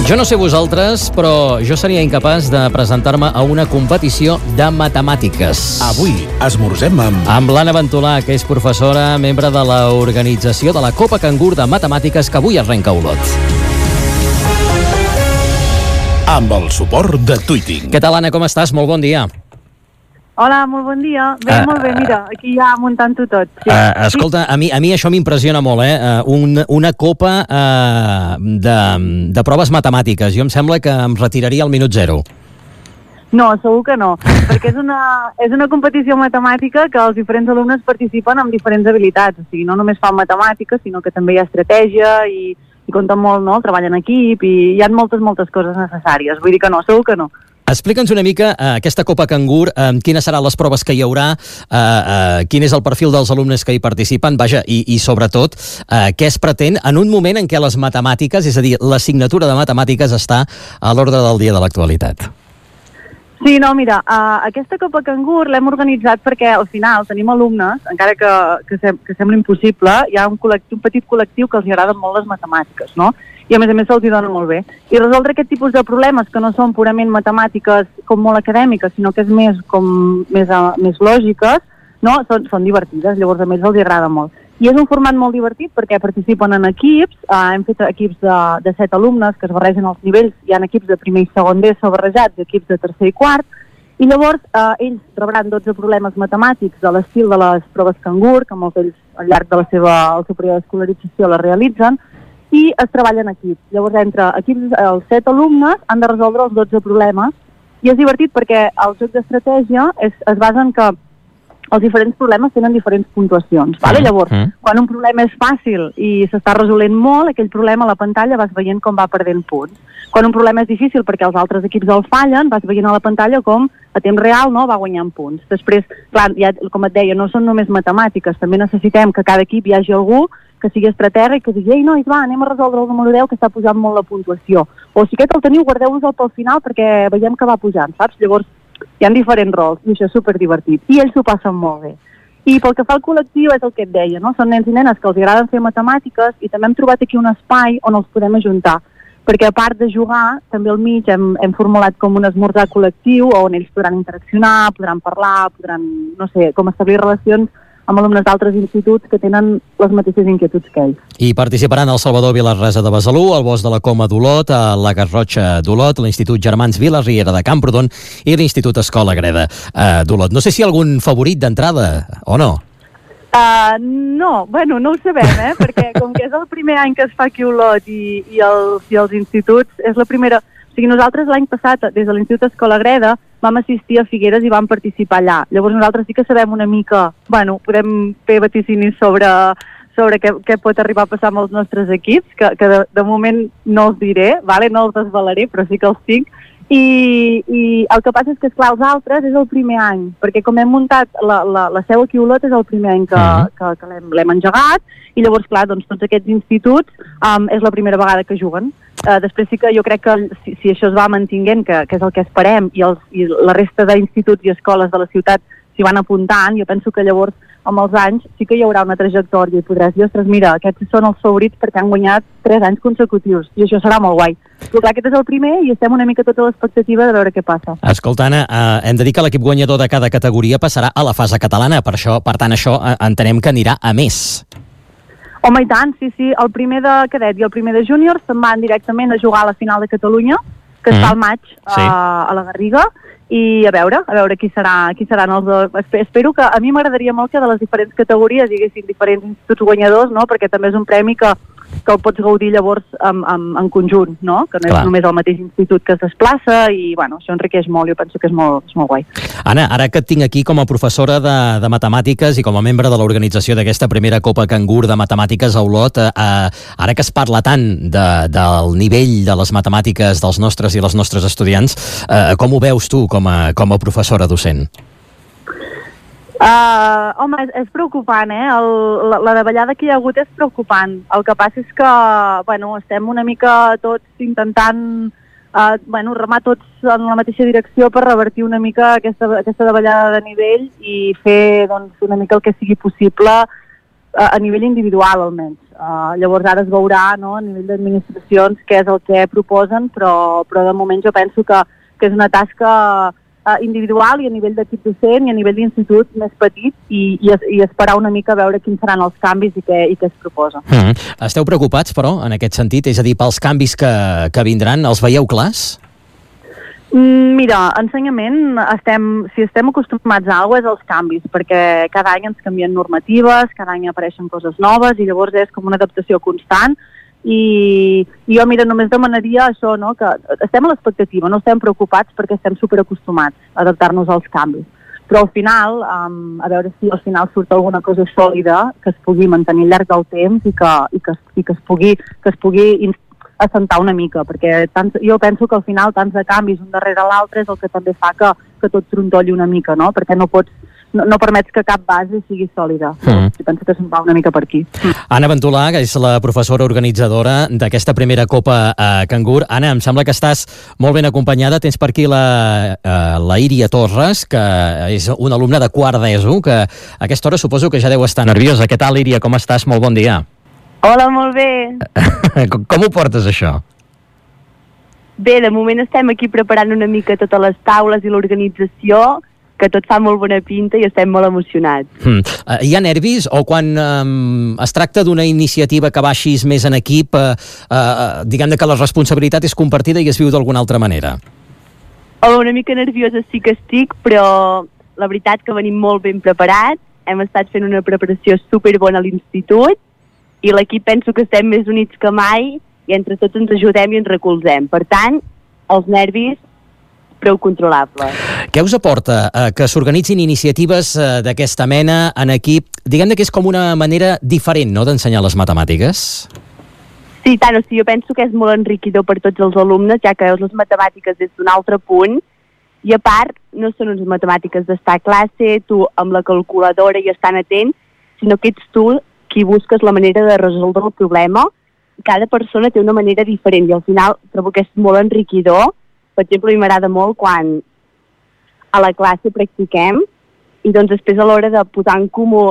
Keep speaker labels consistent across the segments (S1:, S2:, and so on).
S1: Jo no sé vosaltres, però jo seria incapaç de presentar-me a una competició de matemàtiques.
S2: Avui esmorzem
S1: amb l'Anna Ventolà, que és professora, membre de l'organització de la Copa Cangur de Matemàtiques, que avui arrenca a Olot.
S2: Amb el suport de Tweeting.
S1: Què tal, Anna, com estàs? Molt bon dia.
S3: Hola, molt bon dia. Bé, molt bé, mira, aquí ja muntant-ho tot. Sí.
S1: Escolta, a mi això m'impressiona molt, una copa de proves matemàtiques. Jo em sembla que em retiraria al minut 0.
S3: No, segur que no, perquè és una competició matemàtica que els diferents alumnes participen amb diferents habilitats. O sigui, no només fan matemàtiques, sinó que també hi ha estratègia i compten molt, no? El treball en equip i hi ha moltes coses necessàries. Vull dir que no, segur que no.
S1: Explica'ns una mica aquesta Copa Cangur, quines seran les proves que hi haurà, quin és el perfil dels alumnes que hi participen, vaja, i sobretot què es pretén en un moment en què les matemàtiques, és a dir, l'assignatura de matemàtiques està a l'ordre del dia de l'actualitat.
S3: Sí, no, mira, aquesta Copa Cangur l'hem organitzat perquè al final tenim alumnes, encara que sembla impossible, hi ha un petit col·lectiu que els agrada molt les matemàtiques, no? I a més se'ls hi dona molt bé. I resoldre aquest tipus de problemes que no són purament matemàtiques com molt acadèmiques, sinó que és més lògiques, no? Són divertides, llavors a més els hi agrada molt. I és un format molt divertit perquè participen en equips, hem fet equips de 7 alumnes que es barregen els nivells, hi ha equips de primer i segon d'ESO barrejats, equips de tercer i quart, i llavors ells rebran 12 problemes matemàtics de l'estil de les proves Cangur, que molts d'ells al llarg de el seu període d'escolarització la realitzen, i es treballa en equips. Llavors, entre equips, els 7 alumnes han de resoldre els 12 problemes, i és divertit perquè el joc d'estratègia es basa en que els diferents problemes tenen diferents puntuacions. Vale? Llavors, quan un problema és fàcil i s'està resolent molt, aquell problema a la pantalla vas veient com va perdent punts. Quan un problema és difícil perquè els altres equips el fallen, vas veient a la pantalla com a temps real no va guanyant punts. Després, clar, ja, com et deia, no són només matemàtiques, també necessitem que cada equip hi hagi algú que sigui estratega i que digui, ei nois, va, anem a resoldre el número 10 que està pujant molt la puntuació. O si aquest el teniu, guardeu-vos-el pel final perquè veiem que va pujant, saps? Llavors, hi ha diferents rols i això és superdivertit. I ells s'ho passen molt bé. I pel que fa al col·lectiu és el que et deia, no? Són nens i nenes que els agraden fer matemàtiques i també hem trobat aquí un espai on els podem ajuntar. Perquè a part de jugar, també al mig hem formulat com un esmorzar col·lectiu on ells podran interaccionar, podran parlar, podran, no sé, com establir relacions amb alumnes d'altres instituts que tenen les mateixes inquietuds que ells.
S1: I participaran el Salvador Vilarresa de Besalú, el Bosc de la Coma d'Olot, la Garrotxa d'Olot, l'Institut Germans Vilarriera de Camprodon i l'Institut Escola Greda d'Olot. No sé si hi ha algun favorit d'entrada o no?
S3: No, bueno, no ho sabem, perquè com que és el primer any que es fa aquí a Olot i els instituts, és la primera... O sigui, nosaltres l'any passat, des de l'Institut Escola Greda, vam assistir a Figueres i vam participar allà. Llavors nosaltres sí que sabem una mica, bueno, podem fer vaticinis sobre què pot arribar a passar amb els nostres equips, que de moment no els diré, vale? No els desvelaré, però sí que els tinc. I el que passa és que, esclar, els altres és el primer any, perquè com hem muntat la seu aquí a Olot és el primer any que l'hem engegat, i llavors, clar, doncs tots aquests instituts és la primera vegada que juguen. Després sí que jo crec que si això es va mantinguent, que és el que esperem, i la resta d'instituts i escoles de la ciutat s'hi van apuntant, jo penso que llavors amb els anys sí que hi haurà una trajectòria i podràs dir, ostres, mira, aquests són els favorits perquè han guanyat 3 anys consecutius i això serà molt guai. Però clar, aquest és el primer i estem una mica tota l'expectativa de veure què passa.
S1: Escolta, Anna, hem de dir que l'equip guanyador de cada categoria passarà a la fase catalana, per tant això entenem que anirà a més.
S3: Home, i tant, sí. El primer de cadet i el primer de júnior se'n van directament a jugar a la final de Catalunya, que es fa al maig a la Garriga, i a veure qui seran els dos. Espero que, a mi m'agradaria molt que de les diferents categories hi haguessin diferents instituts guanyadors, no? Perquè també és un premi que el pots gaudir llavors en conjunt, no? Que no és només el mateix institut que es desplaça i, bueno, això enriqueix molt, jo penso que és molt guai.
S1: Anna, ara que et tinc aquí com a professora de matemàtiques i com a membre de l'organització d'aquesta primera Copa Cangur de matemàtiques a Olot, ara que es parla tant del nivell de les matemàtiques dels nostres i les nostres estudiants, com ho veus tu com a professora docent?
S3: Home, és preocupant, la davallada que hi ha hagut és preocupant. El que passa és que, bueno, estem una mica tots intentant, remar tots en la mateixa direcció per revertir una mica aquesta davallada de nivell i fer, doncs, una mica el que sigui possible a nivell individual almenys. Llavors ara es veurà, no, a nivell d'administracions què és el que proposen, però de moment jo penso que és una tasca individual i a nivell d'equip docent i a nivell d'institut més petit i esperar una mica a veure quins seran els canvis i què es proposa.
S1: Esteu preocupats, però, en aquest sentit? És a dir, pels canvis que vindran, els veieu clars?
S3: Mira, ensenyament, si estem acostumats a alguna cosa és els canvis, perquè cada any ens canvien normatives, cada any apareixen coses noves i llavors és com una adaptació constant i jo, mira, només demanaria això, no?, que estem a l'expectativa, no estem preocupats perquè estem superacostumats a adaptar-nos als canvis. Però al final, a veure si al final surt alguna cosa sòlida que es pugui mantenir al llarg del temps i que es pugui assentar una mica, perquè jo penso que al final tants de canvis un darrere l'altre és el que també fa que tot trontolli una mica, no? Perquè no permets que cap base sigui sòlida. Jo penso que se'n va una mica per aquí.
S1: Anna Ventolà, que és la professora organitzadora d'aquesta primera Copa Cangur. Anna, em sembla que estàs molt ben acompanyada. Tens per aquí la Iria Torres, que és una alumna de quart d'ESO, que a aquesta hora suposo que ja deu estar nerviosa. Què tal, Iria? Com estàs? Molt bon dia.
S4: Hola, molt bé.
S1: Com ho portes, això?
S4: Bé, de moment estem aquí preparant una mica totes les taules i l'organització, que tot fa molt bona pinta i estem molt emocionats.
S1: Hi ha nervis o quan es tracta d'una iniciativa que baixis més en equip, diguem que la responsabilitat és compartida i es viu d'alguna altra manera?
S4: Una mica nerviosa sí que estic, però la veritat que venim molt ben preparats. Hem estat fent una preparació superbona a l'institut i l'equip penso que estem més units que mai i entre tots ens ajudem i ens recolzem. Per tant, els nervis prou controlables.
S1: Què us aporta que s'organitzin iniciatives d'aquesta mena en equip? Diguem que és com una manera diferent, no?, d'ensenyar les matemàtiques?
S4: Sí, tant, jo penso que és molt enriquidor per tots els alumnes, ja que veus les matemàtiques des d'un altre punt, i a part, no són unes matemàtiques d'estar a classe, tu amb la calculadora i estan atent, sinó que ets tu qui busques la manera de resoldre el problema. Cada persona té una manera diferent i al final trobo que és molt enriquidor. Per exemple, a mi m'agrada molt quan a la classe practiquem i doncs després a l'hora de posar en comú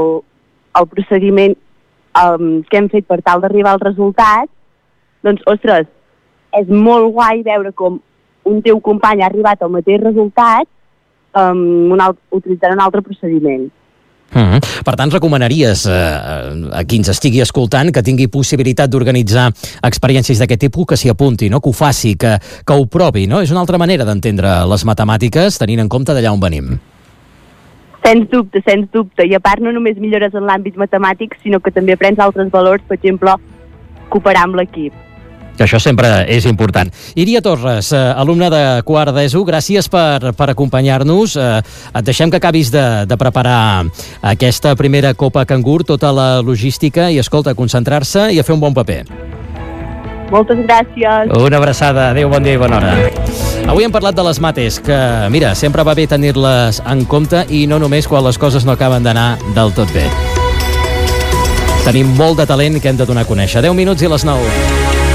S4: el procediment que hem fet per tal d'arribar al resultat, doncs, ostres, és molt guai veure com un teu company ha arribat al mateix resultat utilitzant un altre procediment.
S1: Per tant, recomanaries a qui ens estigui escoltant que tingui possibilitat d'organitzar experiències d'aquest tipus, que s'hi apunti, no?, que ho faci, que ho provi, no? És una altra manera d'entendre les matemàtiques tenint en compte d'allà on venim.
S4: Sens dubte, sens dubte. I a part no només millores en l'àmbit matemàtic, sinó que també aprens altres valors, per exemple, cooperar amb l'equip.
S1: Que això sempre és important. Iria Torres, alumna de quart d'ESO, gràcies per acompanyar-nos. Et deixem que acabis de preparar aquesta primera Copa Cangur, tota la logística, i escolta, concentrar-se i a fer un bon paper.
S4: Moltes gràcies.
S1: Una abraçada. Adéu, bon dia i bona hora. Avui hem parlat de les mates, que, mira, sempre va bé tenir-les en compte i no només quan les coses no acaben d'anar del tot bé. Tenim molt de talent que hem de donar a conèixer. 10 minuts i les 9.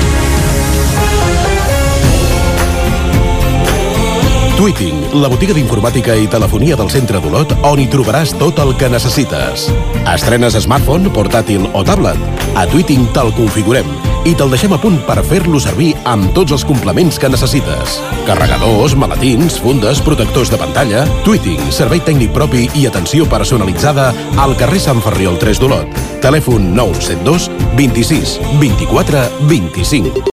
S2: Twiting, la botiga d'informàtica i telefonia del centre d'Olot, on hi trobaràs tot el que necessites. Estrenes smartphone, portàtil o tablet? A Twiting te'l configurem i te'l deixem a punt per fer-lo servir amb tots els complements que necessites. Carregadors, maletins, fundes, protectors de pantalla... Twiting, servei tècnic propi i atenció personalitzada al carrer Sant Ferriol 3 d'Olot. Telèfon 972 26 24 25.